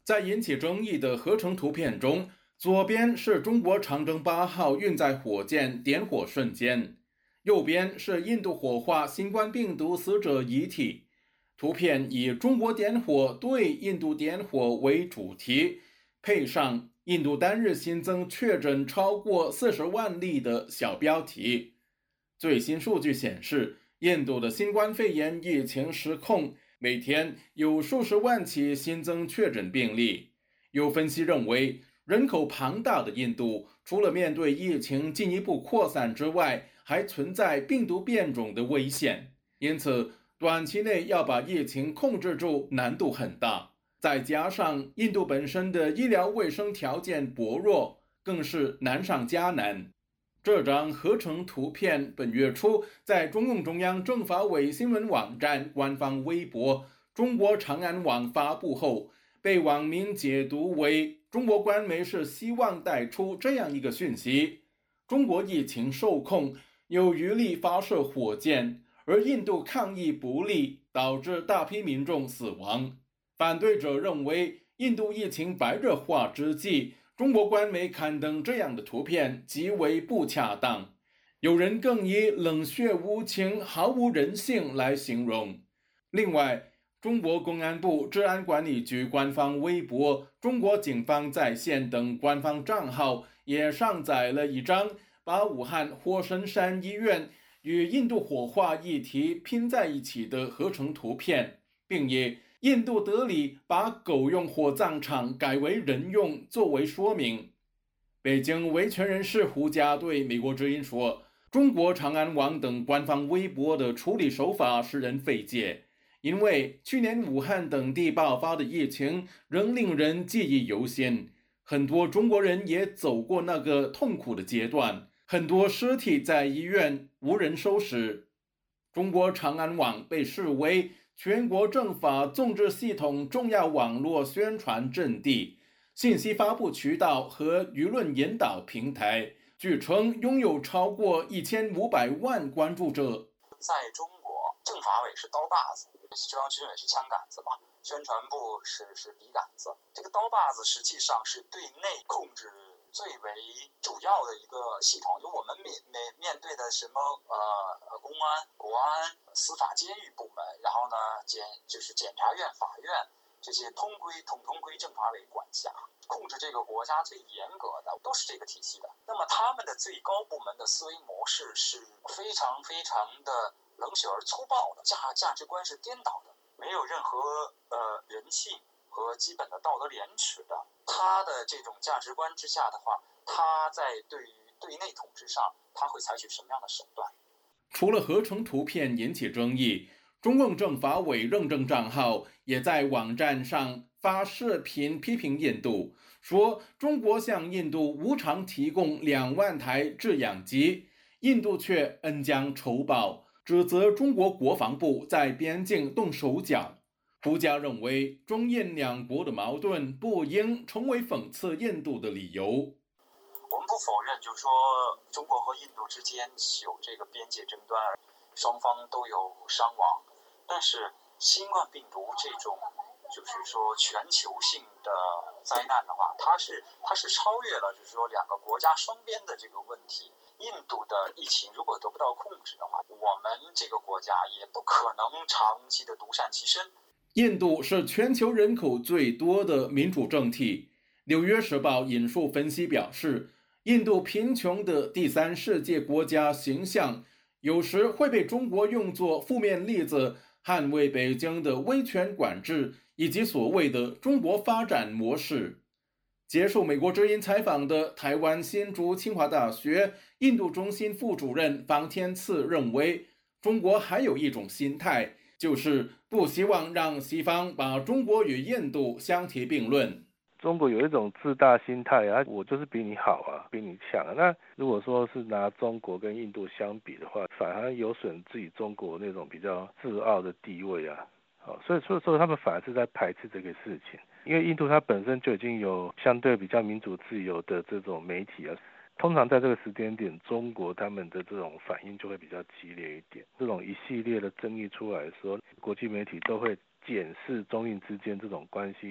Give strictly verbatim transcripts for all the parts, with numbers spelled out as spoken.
在引起争议的合成图片中，左边是中国长征八号运载火箭点火瞬间，右边是印度火化新冠病毒死者遗体。图片以中国点火对印度点火为主题，配上印度单日新增确诊超过四十万例的小标题。最新数据显示，印度的新冠肺炎疫情失控，每天有数十万起新增确诊病例。有分析认为，人口庞大的印度，除了面对疫情进一步扩散之外，还存在病毒变种的危险，因此短期内要把疫情控制住难度很大。再加上印度本身的医疗卫生条件薄弱，更是难上加难。这张合成图片本月初在中共中央政法委新闻网站官方微博中国长安网发布后，被网民解读为中国官媒是希望带出这样一个讯息：中国疫情受控，有余力发射火箭，而印度抗疫不力，导致大批民众死亡。反对者认为，印度疫情白热化之际，中国官媒刊登这样的图片极为不恰当，有人更以冷血无情、毫无人性来形容。另外，中国公安部治安管理局官方微博、中国警方在线等官方账号也上载了一张把武汉火神山医院与印度火化议题拼在一起的合成图片，并以印度德里把狗用火葬场改为人用作为说明。北京维权人士胡佳对美国之音说，中国长安网等官方微博的处理手法使人费解，因为去年武汉等地爆发的疫情仍令人记忆犹新，很多中国人也走过那个痛苦的阶段，很多尸体在医院无人收拾。中国长安网被视为全国政法纵置系统重要网络宣传阵地、信息发布渠道和舆论引导平台，据称拥有超过一千五百万关注者。 在中国，政法委是刀把子，中央军委是枪杆子嘛，宣传部是是笔杆子。这个刀把子实际上是对内控制最为主要的一个系统，就我们面面面对的什么呃公安、国安、司法监狱部门，然后呢检就是检察院、法院这些通归统统归政法委管辖，控制这个国家最严格的都是这个体系的。那么他们的最高部门的思维模式是非常非常的冷血而粗暴的，价价值观是颠倒的，没有任何呃人性和基本的道德廉耻的。他的这种价值观之下的话，他在对于对内统治上，他会采取什么样的手段？ 除了合成图片引起争议，中共政法委认证账号也在网站上发视频批评印度，说中国向印度无偿提供两万台制氧机，印度却恩将仇报，指责中国国防部在边境动手脚。胡佳认为，中印两国的矛盾不应成为讽刺印度的理由。 我们不否认，就是说中国和印度之间有这个边界争端，双方都有伤亡。但是新冠病毒这种就是说全球性的灾难的话，它是它是超越了就是说两个国家双边的这个问题。印度的疫情如果得不到控制的话，我们这个国家也不可能长期的独善其身。 印度是全球人口最多的民主政体。纽约时报引述分析表示，印度贫穷的第三世界国家形象有时会被中国用作负面例子，捍卫北京的威权管制以及所谓的中国发展模式。接受美国之音采访的台湾新竹清华大学印度中心副主任方天赐认为，中国还有一种心态，就是不希望让西方把中国与印度相提并论。 中国有一种自大心态啊，我就是比你好啊，比你强啊。那如果说是拿中国跟印度相比的话，反而有损自己中国那种比较自傲的地位啊。好，所以所以说他们反而是在排斥这个事情，因为印度它本身就已经有相对比较民主自由的这种媒体啊。通常在这个时间点，中国他们的这种反应就会比较激烈一点。这种一系列的争议出来的时候，国际媒体都会检视中印之间这种关系。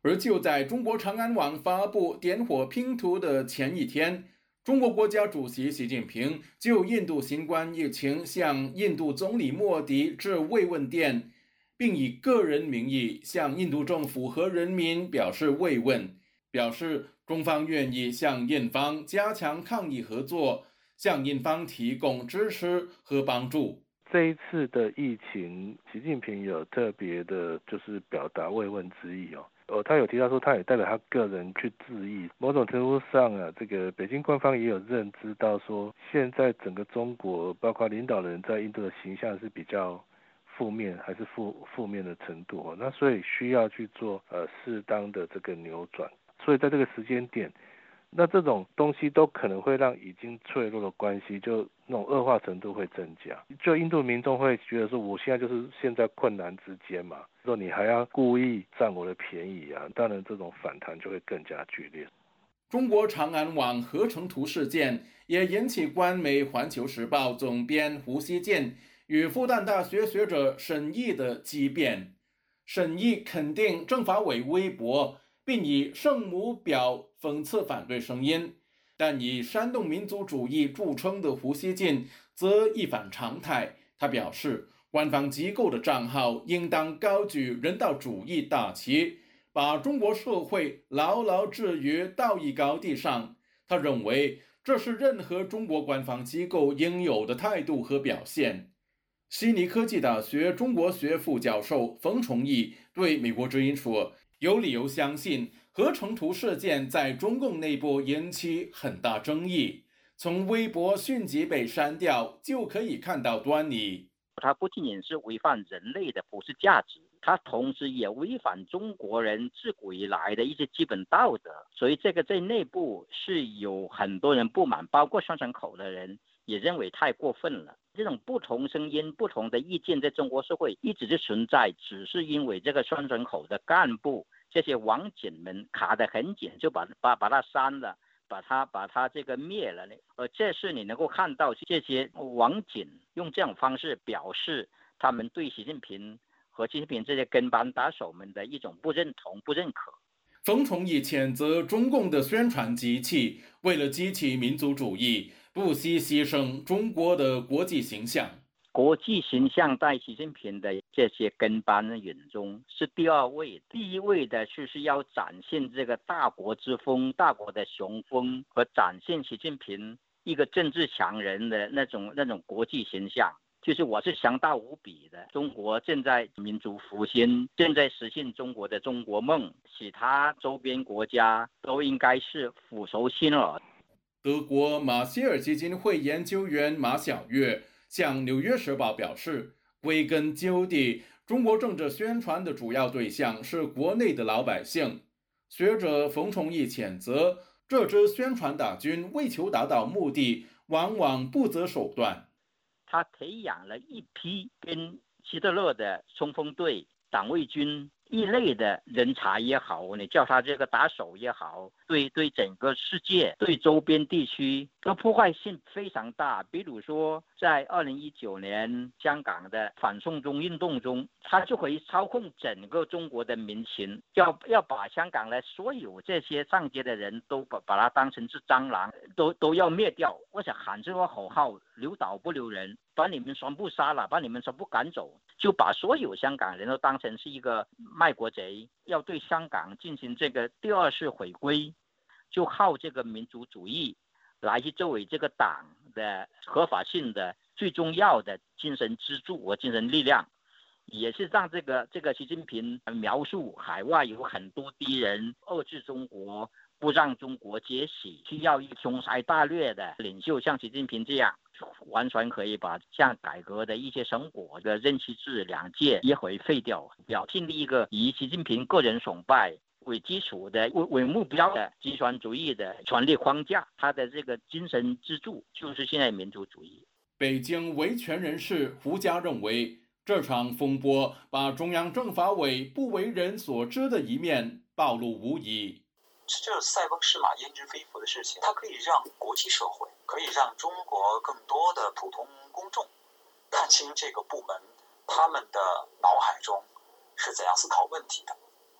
而就在中国长安网发布点火拼图的前一天，中国国家主席习近平就印度新冠疫情向印度总理莫迪致慰问电，并以个人名义向印度政府和人民表示慰问，表示中方愿意向印方加强抗疫合作，向印方提供支持和帮助。 这一次的疫情，习近平有特别的，就是表达慰问之意哦。哦，他有提到说，他也代表他个人去致意。某种程度上啊，这个北京官方也有认知到说，现在整个中国，包括领导人在印度的形象是比较负面，还是负负面的程度哦。那所以需要去做呃适当的这个扭转。所以在这个时间点，那这种东西都可能会让已经脆弱的关系，就那种恶化程度会增加。就印度民众会觉得说，我现在就是现在困难之间嘛，说你还要故意占我的便宜啊，当然这种反弹就会更加剧烈。 中国长安网合成图事件也引起官媒《环球时报》总编胡锡进与复旦大学学者沈毅的激辩。沈毅肯定政法委微博，并以圣母婊讽刺反对声音，但以煽动民族主义著称的胡锡进则一反常态。他表示，官方机构的账号应当高举人道主义大旗，把中国社会牢牢置于道义高地上。他认为这是任何中国官方机构应有的态度和表现。悉尼科技大学中国学副教授冯崇义对美国之音说，有理由相信合成图事件在中共内部引起很大争议，从微博迅即被删掉就可以看到端倪。 它不仅仅是违反人类的普世价值，它同时也违反中国人自古以来的一些基本道德，所以这个在内部是有很多人不满，包括宣传口的人也认为太过分了。这种不同声音、不同的意见在中国社会一直是存在，只是因为这个宣传口的干部这些网警们卡得很紧，就把把把它删了，把它把它这个灭了。而这是你能够看到这些网警用这种方式表示他们对习近平和习近平这些跟班打手们的一种不认同、不认可。 冯崇义谴责中共的宣传机器为了激起民族主义，不惜牺牲中国的国际形象。 国际形象在习近平的这些跟班人眼中是第二位，第一位的就是要展现这个大国之风、大国的雄风，和展现习近平一个政治强人的那种那种国际形象。就是我是强大无比的，中国正在民族复兴，正在实现中国的中国梦，其他周边国家都应该是俯首欣耳。 德国马歇尔基金会研究员马晓月向《纽约时报》表示，归根究底，中国政治宣传的主要对象是国内的老百姓。学者冯崇义谴责这支宣传大军为求达到目的，往往不择手段。 他培养了一批跟希特勒的冲锋队、党卫军一类的人才也好，你叫他这个打手也好，对对整个世界、对周边地区的破坏性非常大。比如说，在二零一九年香港的反送中运动中，他就可以操控整个中国的民情，要要把香港的所有这些上街的人都把把它当成是蟑螂，都都要灭掉。我想喊这个口号，留岛不留人，把你们全部杀了，把你们全部赶走，就把所有香港人都当成是一个卖国贼，要对香港进行这个第二次回归，就靠这个民族主义来去作为这个党的合法性的最重要的精神支柱和精神力量，也是让这个这个习近平描述海外有很多敌人遏制中国，不让中国崛起，需要一雄才大略的领袖像习近平这样，完全可以把像改革的一些成果的任期制两届一回废掉，表现一个以习近平个人崇拜为基础的、为为目标的极权主义的权力框架，他的这个精神支柱就是现在民族主义。 北京维权人士胡佳认为，这场风波把中央政法委不为人所知的一面暴露无遗。 这塞翁失马焉知非福的事情，它可以让国际社会，可以让中国更多的普通公众看清这个部门他们的脑海中是怎样思考问题的。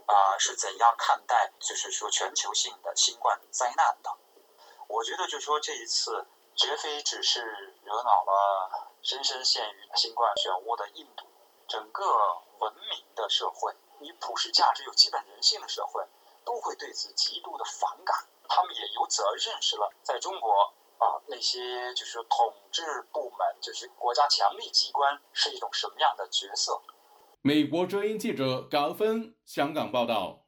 啊、呃、是怎样看待就是说全球性的新冠灾难的。我觉得就是说这一次绝非只是惹恼了深深陷于新冠漩涡的印度，整个文明的社会，以普世价值有基本人性的社会都会对此极度的反感。他们也由此而认识了在中国啊那些就是统治部门，就是国家强力机关是一种什么样的角色。 美国之音记者高芬香港报道。